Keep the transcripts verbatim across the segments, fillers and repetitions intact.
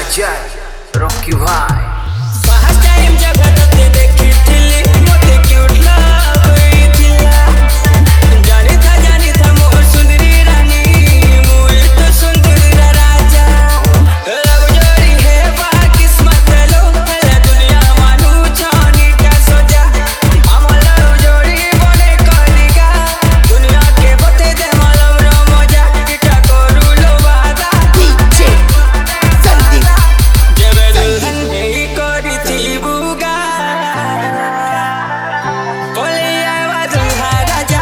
जय रॉकी भाई first time जगत देखिथिली मोटे क्यूट लागइथिला जानी था जानी था मोर सुंदरी रानी मोर तो सुंदर राजा रब जोड़ी है बा किस्मत लो हला दुनिया मानू जानी क्या सोचा हमर जोड़ी बने कलिगा दुनिया के बते दे मालम रो मजा किटा करू लो वादा डीजे संदीप जेबे दुल्हन ही करी थी बुगा बोले आवा दुल्हा राजा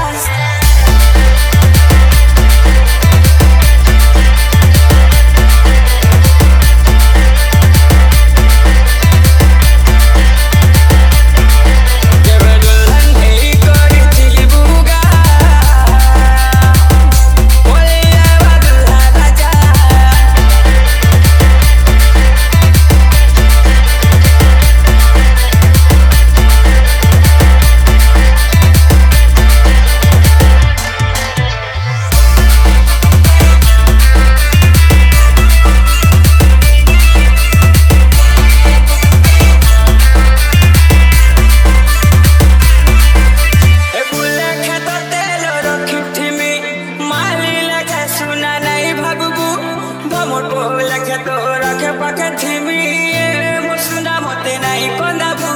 जेबे दुल्हन ही करी थी बुगा बोले आवा दुल्हा राजा ए फुले खेत तेल रखिथिमी माली लगे सुना नहीं भगबू भमट लगे तो रखे पकथिमी ए मुसुना मते नहीं कंदाबू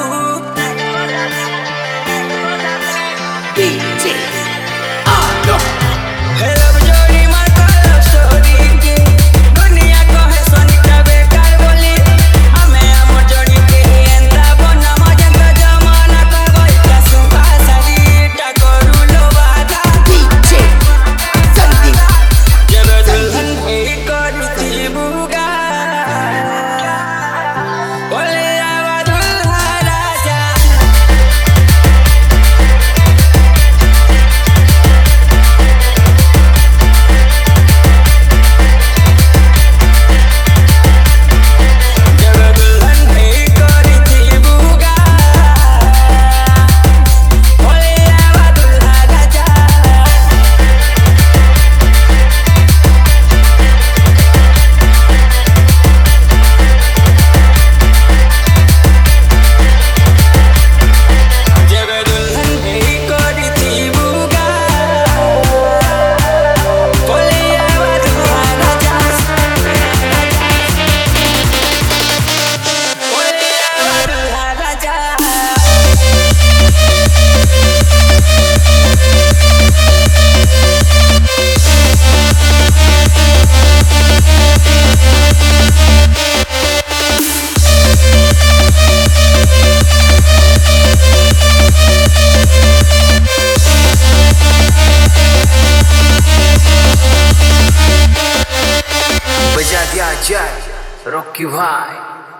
डीजे आलो हे लब जोड़ी मार कलो स्टोरी के दुनिया कहे सोनिका बेकार बोली हमें हमर जोड़ी के एंता बना मजा तो जमाना का गई का सुबह सारी टा करू लो वादा डीजे संदीप जेबे दुल्हन ही करी थी बुगा बोले आवा दुल्हा राजा जेबे दुल्हन ही करी थी बुगा बोले आवा दुल्हा राजा जेबे दुल्हन ही करी थी बुगा बोले आवा दुल्हा राजा बोले आवा दुल्हा राजा बजा दिया जय रॉकी भाई।